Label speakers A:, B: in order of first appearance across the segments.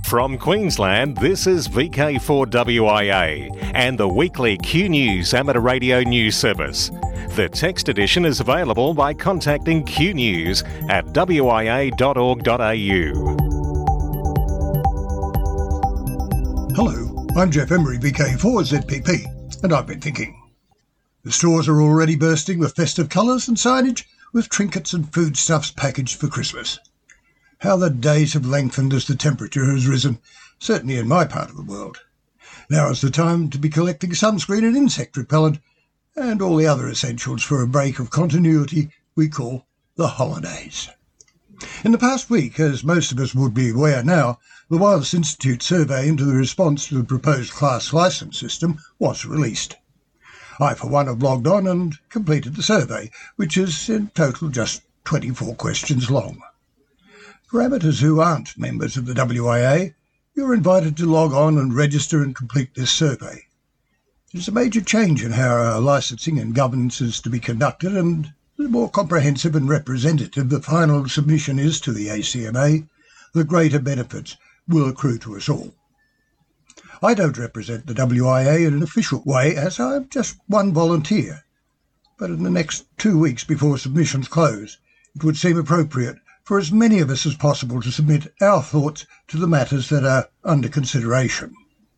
A: From Queensland, this is VK4WIA and the weekly Q News Amateur Radio News Service. The text edition is available by contacting Q News at wia.org.au.
B: Hello, I'm Jeff Emery, VK4ZPP, and I've been thinking. The stores are already bursting with festive colours and signage, with trinkets and foodstuffs packaged for Christmas. How the days have lengthened as the temperature has risen, certainly in my part of the world. Now is the time to be collecting sunscreen and insect repellent, and all the other essentials for a break of continuity we call the holidays. In the past week, as most of us would be aware now, the Wireless Institute survey into the response to the proposed class licence system was released. I, for one, have logged on and completed the survey, which is in total just 24 questions long. For amateurs who aren't members of the WIA, you're invited to log on and register and complete this survey. It is a major change in how our licensing and governance is to be conducted, and the more comprehensive and representative the final submission is to the ACMA, the greater benefits will accrue to us all. I don't represent the WIA in an official way, as I'm just one volunteer, but in the next 2 weeks before submissions close, it would seem appropriate for as many of us as possible to submit our thoughts to the matters that are under consideration.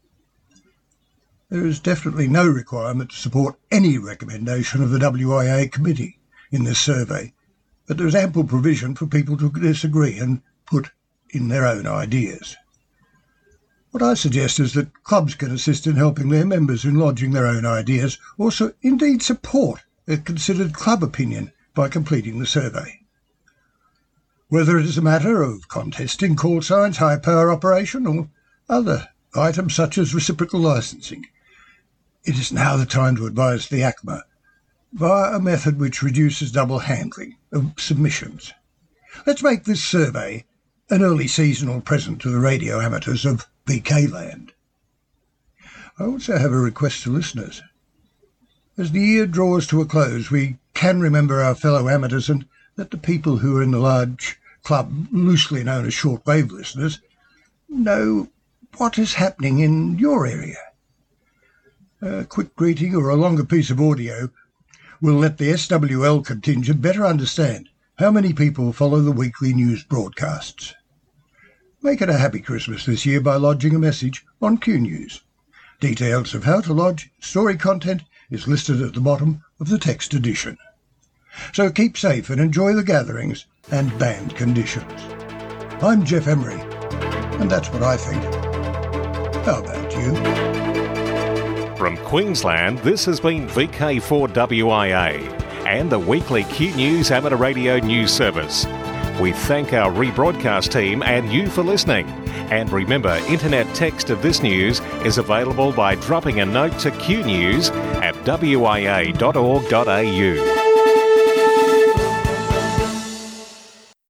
B: There is definitely no requirement to support any recommendation of the WIA committee in this survey, but there is ample provision for people to disagree and put in their own ideas. What I suggest is that clubs can assist in helping their members in lodging their own ideas, or indeed support a considered club opinion by completing the survey. Whether it is a matter of contesting call signs, high power operation, or other items such as reciprocal licensing, it is now the time to advise the ACMA via a method which reduces double handling of submissions. Let's make this survey an early seasonal present to the radio amateurs of VK Land. I also have a request to listeners. As the year draws to a close, we can remember our fellow amateurs and let the people who are in the large club, loosely known as shortwave listeners, know what is happening in your area. A quick greeting or a longer piece of audio will let the SWL contingent better understand how many people follow the weekly news broadcasts. Make it a happy Christmas this year by lodging a message on Q News. Details of how to lodge story content is listed at the bottom of the text edition. So keep safe and enjoy the gatherings and band conditions. I'm Jeff Emery, and that's what I think. How about you?
A: From Queensland, this has been VK4WIA and the weekly Q News Amateur Radio News Service. We thank our rebroadcast team and you for listening. And remember, internet text of this news is available by dropping a note to Q News at wia.org.au.